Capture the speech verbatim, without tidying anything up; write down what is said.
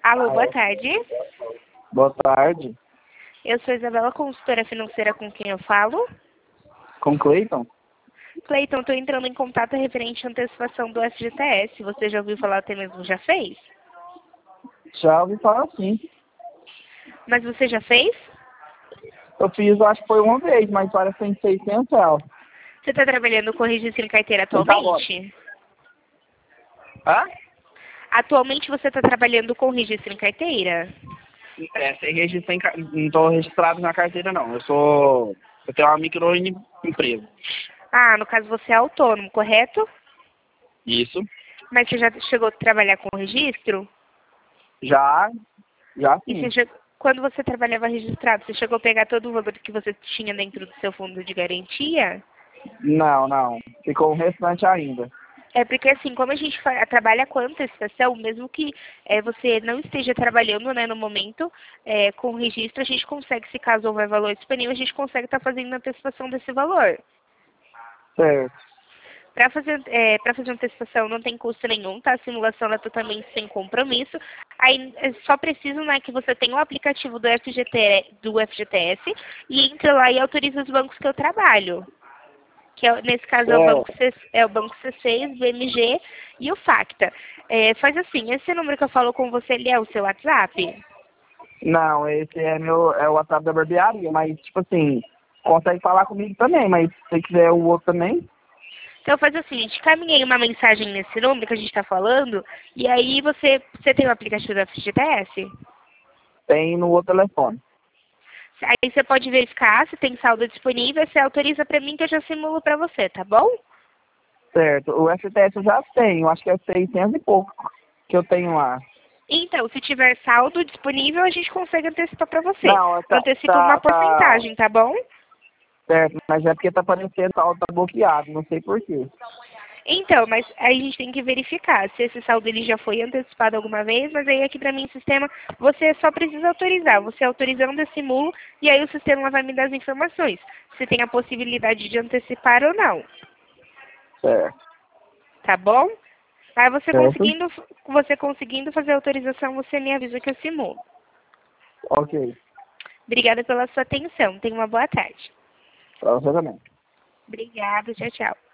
Alô, boa tarde. Boa tarde. Eu sou Isabela, consultora financeira, com quem eu falo. Com Cleiton? Cleiton, estou entrando em contato referente à antecipação do F G T S. Você já ouviu falar, até mesmo já fez? Já ouvi falar sim. Mas você já fez? Eu fiz, acho que foi uma vez, mas parece que tem seiscentos reais. Você está trabalhando com registro em carteira Então tá bom. atualmente? Hã? Atualmente você está trabalhando com registro em carteira? É, sem registro, sem, ca- não estou registrado na carteira não. Eu sou. Eu tenho uma microempresa. Ah, no caso você é autônomo, correto? Isso. Mas você já chegou a trabalhar com registro? Já, já E sim. você che- quando você trabalhava registrado, você chegou a pegar todo o valor que você tinha dentro do seu fundo de garantia? Não, não. Ficou o restante ainda. É porque assim, como a gente fa- trabalha com antecipação, mesmo que eh, você não esteja trabalhando, né, no momento, eh, com o registro, a gente consegue, se caso houver valor disponível, a gente consegue estar fazendo a antecipação desse valor. Certo. Para fazer, é, para fazer antecipação não tem custo nenhum, tá? A simulação é totalmente sem compromisso. Aí é só preciso, né, que você tenha o aplicativo do F G T, do F G T S e entre lá e autorize os bancos que eu trabalho. Que é, nesse caso é o Banco, Certo. C, é o Banco C seis, B M G e o Facta. É, faz assim, esse número que eu falo com você, ele é o seu WhatsApp? Não, esse é meu, é o WhatsApp da barbearia, mas tipo assim, consegue falar comigo também, mas se você quiser o outro também, Então faz o seguinte, caminhei uma mensagem nesse número que a gente está falando, e aí você, você tem o aplicativo do F G T S? tem no outro telefone. Aí você pode verificar se tem saldo disponível, você autoriza para mim que eu já simulo para você, tá bom? Certo. O F T S eu já tenho, acho que é seiscentos e pouco que eu tenho lá. Então, se tiver saldo disponível, a gente consegue antecipar para você. Não, tá, Antecipa uma tá, tá porcentagem, tá bom? certo, mas é porque tá aparecendo saldo tá bloqueado, não sei por quê. Então, mas aí a gente tem que verificar se esse saldo ele já foi antecipado alguma vez, mas aí aqui para mim, sistema, você só precisa autorizar. Você autorizando, eu simulo, e aí o sistema vai me dar as informações. Se tem a possibilidade de antecipar ou não, Certo. tá bom? Aí você Certo? conseguindo, você conseguindo fazer a autorização, você me avisa que eu simulo. Ok. Obrigada pela sua atenção. Tenha uma boa tarde. Pra você também. Obrigada. Tchau, tchau.